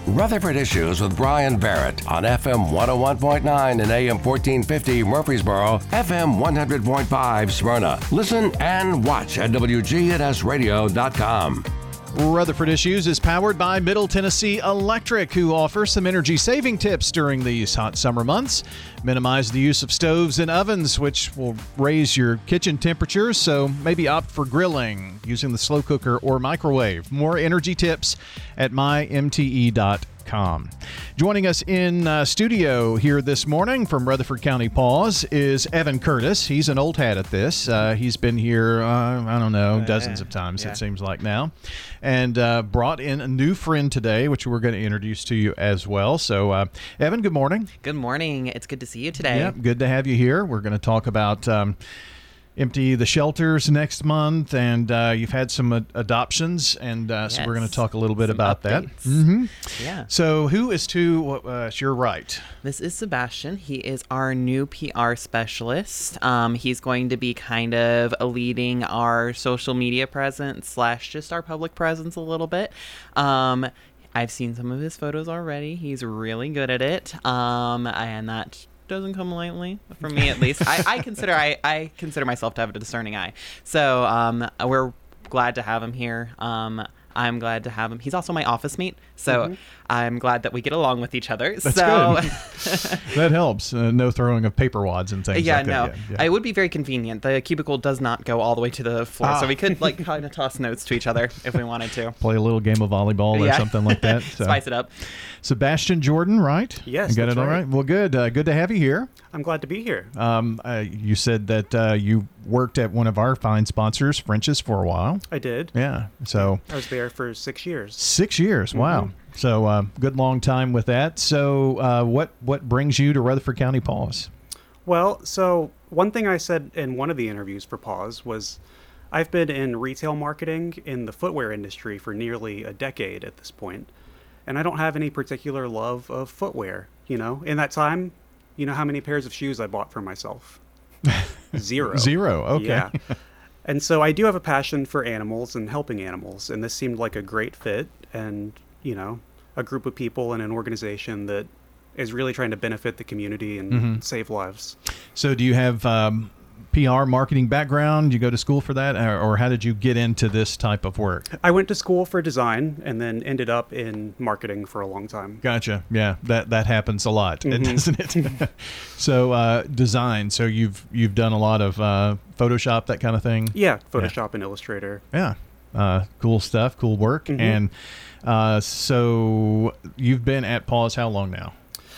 Rutherford Issues with Brian Barrett on FM 101.9 and AM 1450 Murfreesboro, FM 100.5 Smyrna. Listen and watch at WGNSradio.com. Rutherford Issues is powered by Middle Tennessee Electric, who offers some energy-saving tips during these hot summer months. Minimize the use of stoves and ovens, which will raise your kitchen temperatures, so maybe opt for grilling using the slow cooker or microwave. More energy tips at mymte.com. Joining us in studio here this morning from Rutherford County Paws is Evan Curtis. He's an old hat at this. He's been here, dozens of times, it seems like now. And brought in a new friend today, which we're going to introduce to you as well. So, Evan, good morning. Good morning. It's good to see you today. Yep, good to have you here. We're going to talk about empty the shelters next month, and you've had some adoptions, and so we're going to talk a little bit about that. Mm-hmm. Yeah. So who is to your right? This is Sebastian. He is our new PR specialist. He's going to be kind of leading our social media presence / just our public presence a little bit. I've seen some of his photos already. He's really good at it, and that doesn't come lightly, for me at least. I consider myself to have a discerning eye. So we're glad to have him here. I'm glad to have him. He's also my office mate, so I'm glad that we get along with each other. That's so good. That helps. No throwing of paper wads and things like that. It would be very convenient. The cubicle does not go all the way to the floor, so we could kind of toss notes to each other if we wanted to. Play a little game of volleyball or something like that. So. Spice it up. Sebastian Jordan, right? Yes, you got that's it all right. Well, good. Good to have you here. I'm glad to be here. You said that you worked at one of our fine sponsors, French's, for a while. I did. Yeah. So I was there for 6 years. 6 years. Wow. So good long time with that. So what brings you to Rutherford County Paws? Well, so one thing I said in one of the interviews for Paws was I've been in retail marketing in the footwear industry for nearly a decade at this point, and I don't have any particular love of footwear. You know, in that time, you know how many pairs of shoes I bought for myself? Zero. Zero. Okay. Yeah. And so I do have a passion for animals and helping animals, and this seemed like a great fit, and, you know, a group of people and an organization that is really trying to benefit the community and save lives. So do you have PR marketing background? You go to school for that, or how did you get into this type of work? I went to school for design and then ended up in marketing for a long time. Gotcha. Yeah, that happens a lot, doesn't it? So design. So you've done a lot of Photoshop, that kind of thing. Yeah, Photoshop and Illustrator. Yeah, cool stuff, cool work. And so you've been at Paws how long now?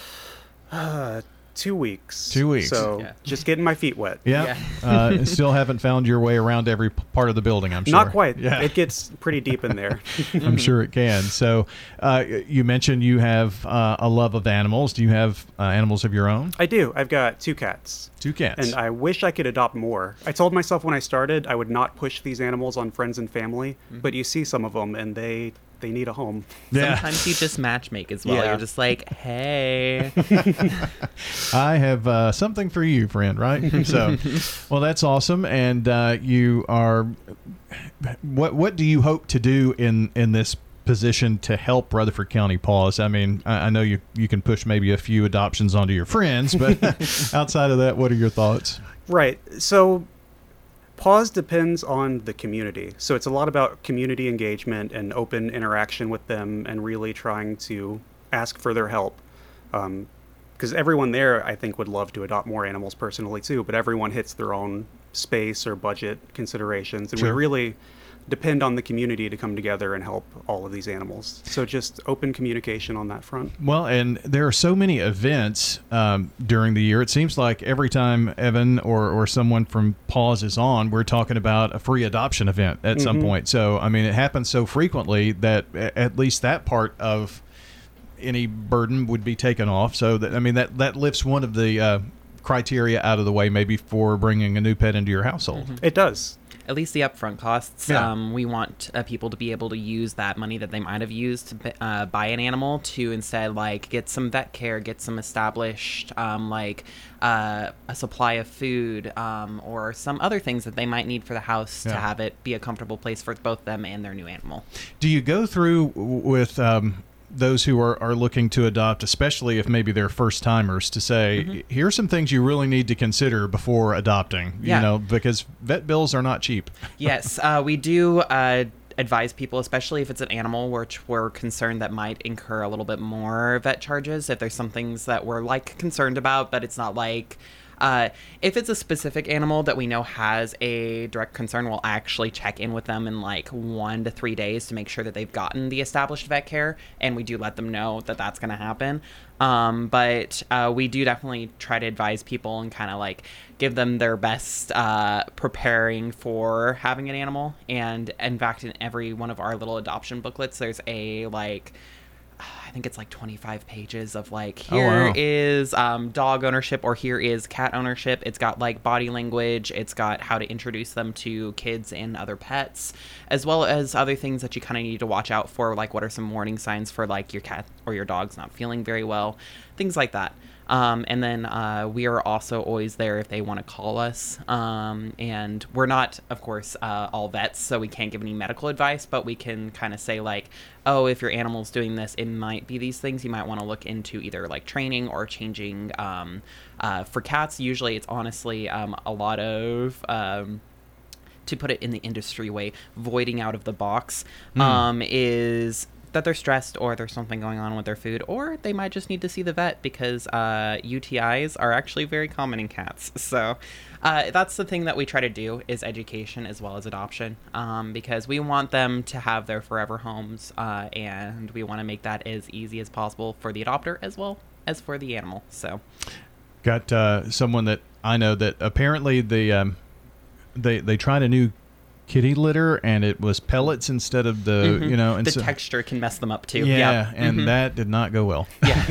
2 weeks. 2 weeks. So just getting my feet wet. Yeah. Still haven't found your way around every part of the building, I'm sure. Not quite. Yeah. It gets pretty deep in there. I'm sure it can. So you mentioned you have a love of animals. Do you have animals of your own? I do. I've got 2 cats. 2 cats. And I wish I could adopt more. I told myself when I started I would not push these animals on friends and family, but you see some of them and they need a home. Yeah. Sometimes you just matchmake as well. Yeah. You're just like, hey. I have something for you, friend, right? So, well, that's awesome. And you are, what do you hope to do in this position to help Rutherford County Paws? I mean, I know you can push maybe a few adoptions onto your friends, but outside of that, what are your thoughts? Right. So Paws depends on the community. So it's a lot about community engagement and open interaction with them and really trying to ask for their help. Because everyone there, I think, would love to adopt more animals personally too, but everyone hits their own space or budget considerations. And we really depend on the community to come together and help all of these animals. So just open communication on that front. Well, and there are so many events during the year. It seems like every time Evan or someone from Paws is on, we're talking about a free adoption event at some point. So, I mean, it happens so frequently that at least that part of any burden would be taken off. So, that, I mean, that lifts one of the criteria out of the way maybe for bringing a new pet into your household. It does. At least the upfront costs. Yeah. We want people to be able to use that money that they might have used to buy an animal to instead like get some vet care, get some established a supply of food or some other things that they might need for the house to have it be a comfortable place for both them and their new animal. Do you go through with those who are looking to adopt, especially if maybe they're first timers, to say, here's some things you really need to consider before adopting, because vet bills are not cheap. Yes, we do advise people, especially if it's an animal which we're concerned that might incur a little bit more vet charges. If there's some things that we're concerned about, but it's not if it's a specific animal that we know has a direct concern, we'll actually check in with them in 1 to 3 days to make sure that they've gotten the established vet care, and we do let them know that that's going to happen. But we do definitely try to advise people and kind of give them their best preparing for having an animal. And in fact, in every one of our little adoption booklets, there's a I think it's 25 pages of here is dog ownership, or here is cat ownership. It's got body language. It's got how to introduce them to kids and other pets, as well as other things that you kind of need to watch out for, what are some warning signs for your cat or your dog's not feeling very well, things like that. And then we are also always there if they want to call us. And we're not, of course, all vets, so we can't give any medical advice, but we can kind of say oh, if your animal's doing this, it might be these things. You might want to look into either training or changing. For cats, usually it's honestly a lot of... to put it in the industry way, voiding out of the box is... that they're stressed, or there's something going on with their food, or they might just need to see the vet because UTIs are actually very common in cats. So that's the thing that we try to do, is education as well as adoption, because we want them to have their forever homes, and we want to make that as easy as possible for the adopter as well as for the animal. So got someone that I know that apparently they tried a new kitty litter, and it was pellets instead of the and the texture can mess them up too. And that did not go well.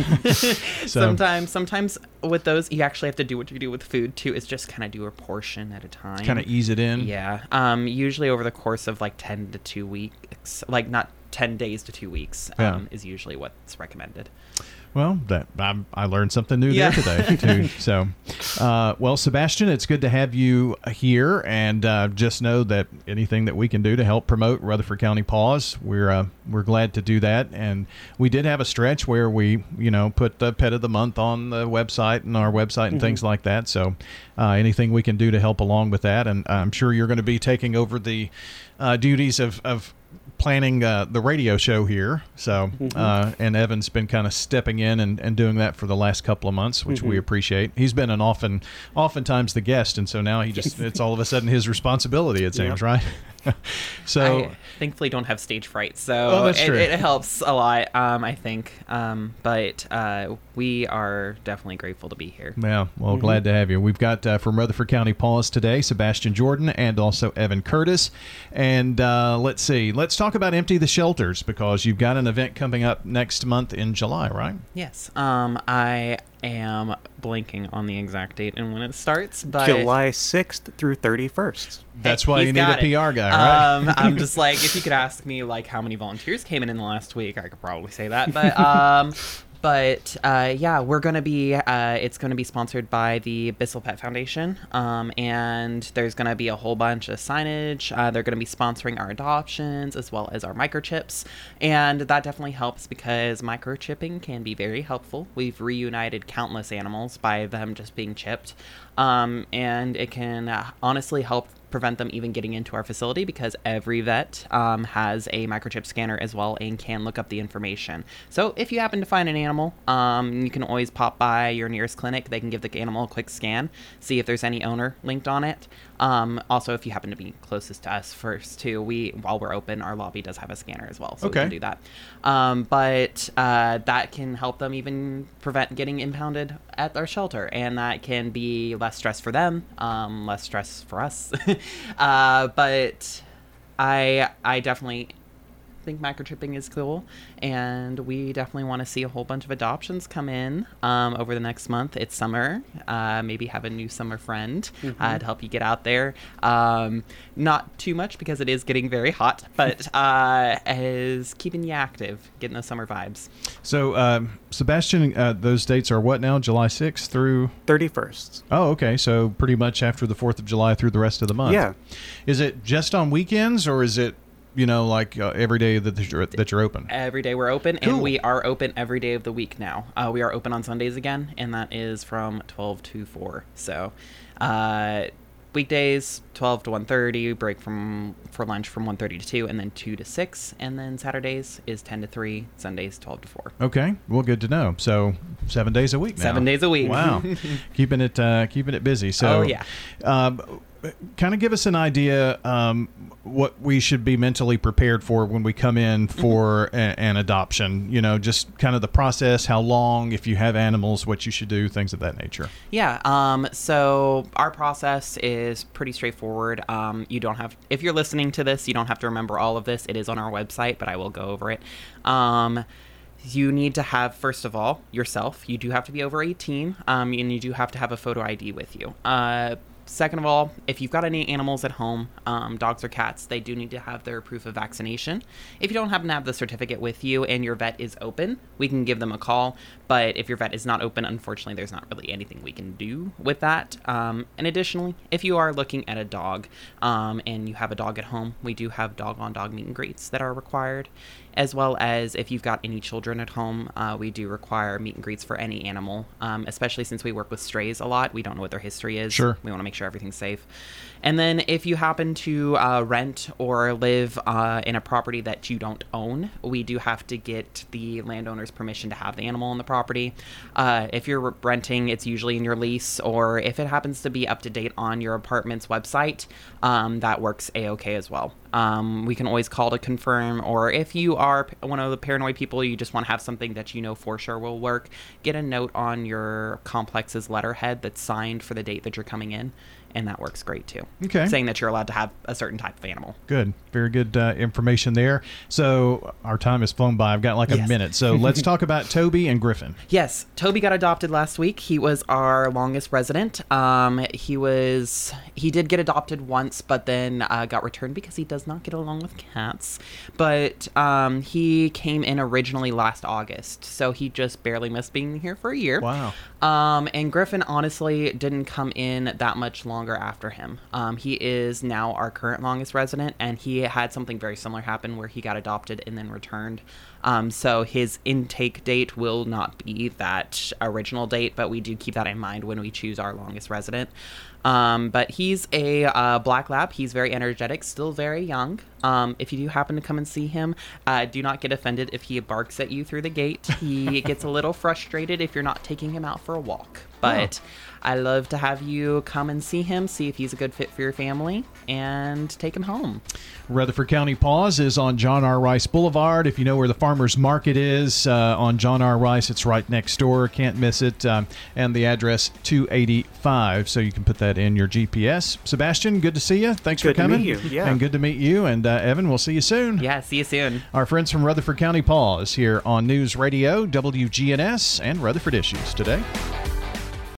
Sometimes with those you actually have to do what you do with food too, is just kind of do a portion at a time, kind of ease it in. Usually over the course of 10 to 2 weeks, not 10 days to 2 weeks, is usually what's recommended. Well, I learned something new there today, too. So, well, Sebastian, it's good to have you here, and just know that anything that we can do to help promote Rutherford County Paws, we're glad to do that. And we did have a stretch where we, put the Pet of the Month on the website and our website and things like that. So, anything we can do to help along with that, and I'm sure you're going to be taking over the duties of planning the radio show here, so and Evan's been kind of stepping in and doing that for the last couple of months, which we appreciate. He's been oftentimes the guest, and so now it's all of a sudden his responsibility, it seems, right? So I thankfully don't have stage fright, so it helps a lot, I think. But we are definitely grateful to be here. Yeah, well, glad to have you. We've got from Rutherford County Paws today, Sebastian Jordan and also Evan Curtis. And let's see, let's talk about Empty the Shelters, because you've got an event coming up next month in July, right? Yes. I am blanking on the exact date and when it starts, but July 6th through 31st. That's why you need a PR guy, right? I'm just if you could ask me how many volunteers came in the last week, I could probably say that. But we're going to be, it's going to be sponsored by the Bissell Pet Foundation, and there's going to be a whole bunch of signage. They're going to be sponsoring our adoptions as well as our microchips, and that definitely helps because microchipping can be very helpful. We've reunited countless animals by them just being chipped, and it can honestly help prevent them even getting into our facility, because every vet has a microchip scanner as well and can look up the information. So if you happen to find an animal, you can always pop by your nearest clinic. They can give the animal a quick scan, see if there's any owner linked on it. Also, if you happen to be closest to us first too, while we're open, our lobby does have a scanner as well, so we can do that. But that can help them even prevent getting impounded at our shelter, and that can be less stress for them, less stress for us. But I definitely think microchipping is cool, and we definitely want to see a whole bunch of adoptions come in over the next month. It's summer, maybe have a new summer friend to help you get out there. Not too much because it is getting very hot, but is keeping you active, getting those summer vibes. So Sebastian, those dates are what now? July 6th through 31st. Oh, okay. So pretty much after the 4th of July through the rest of the month. Yeah. Is it just on weekends, or is it like every day that you're open? Every day we're open, Cool. and we are open every day of the week now. We are open on Sundays again, and that is from 12 to 4. So weekdays 12 to 1:30, break for lunch from 1:30 to 2, and then 2 to 6, and then Saturdays is 10 to 3, Sundays 12 to 4. Okay, well, good to know. So 7 days a week now. 7 days a week. Wow, keeping it busy. So, Oh, yeah. Kind of give us an idea what we should be mentally prepared for when we come in for an adoption. Just kind of the process, how long, if you have animals, what you should do, things of that nature. Yeah. So our process is pretty straightforward. You don't have, if you're listening to this, you don't have to remember all of this. It is on our website, but I will go over it. You need to have, first of all, yourself. You do have to be over 18, and you do have to have a photo ID with you. Second of all, if you've got any animals at home, dogs or cats, they do need to have their proof of vaccination. If you don't happen to have the certificate with you and your vet is open, we can give them a call. But if your vet is not open, unfortunately, there's not really anything we can do with that. And additionally, if you are looking at a dog and you have a dog at home, we do have dog-on-dog meet and greets that are required. As well as if you've got any children at home, we do require meet and greets for any animal, especially since we work with strays a lot. We don't know what their history is. Sure. We want to make sure everything's safe. And then if you happen to rent or live in a property that you don't own, we do have to get the landowner's permission to have the animal on the property. If you're renting, it's usually in your lease, or if it happens to be up to date on your apartment's website, that works A-OK as well. We can always call to confirm, or if you are one of the paranoid people, you just want to have something that you know for sure will work, get a note on your complex's letterhead that's signed for the date that you're coming in, and that works great too. Okay. Saying that you're allowed to have a certain type of animal. Good. Very good information there. So our time has flown by. I've got like a Yes. minute. So let's talk about Toby and Griffin. Yes, Toby got adopted last week. He was our longest resident. He did get adopted once, but then got returned because he does not get along with cats. But he came in originally last August, so he just barely missed being here for a year. Wow. And Griffin honestly didn't come in that much longer after him. He is now our current longest resident, and he had something very similar happen where he got adopted and then returned. So his intake date will not be that original date, but we do keep that in mind when we choose our longest resident. But he's a black lab. He's very energetic, still very young. If you do happen to come and see him, do not get offended if he barks at you through the gate. He gets a little frustrated if you're not taking him out for a walk. But I love to have you come and see him, see if he's a good fit for your family, and take him home. Rutherford County Paws is on John R. Rice Boulevard. If you know where the farmer's market is on John R. Rice, it's right next door. Can't miss it. And the address 285, so you can put that in your GPS. Sebastian, good to see you. Thanks for coming. Good to meet you. Yeah. And good to meet you. And Evan, we'll see you soon. Yeah, see you soon. Our friends from Rutherford County Paws here on News Radio, WGNS, and Rutherford Issues today.